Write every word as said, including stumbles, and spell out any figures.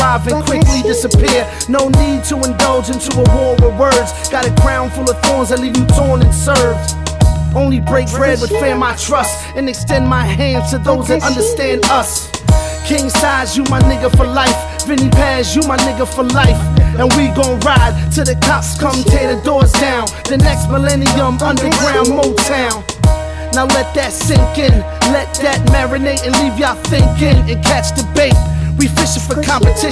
arrive and quickly disappear. No need to indulge into a war with words. Got a crown full of thorns that leave you torn and served. Only break bread with fam I trust, and extend my hands to those that understand us. King size, you my nigga for life. Vinny Paz, you my nigga for life. And we gon' ride till the cops come tear the doors down. The next millennium, underground Motown. Now let that sink in, let that marinate and leave y'all thinking and catch the bait. We fishing for competition.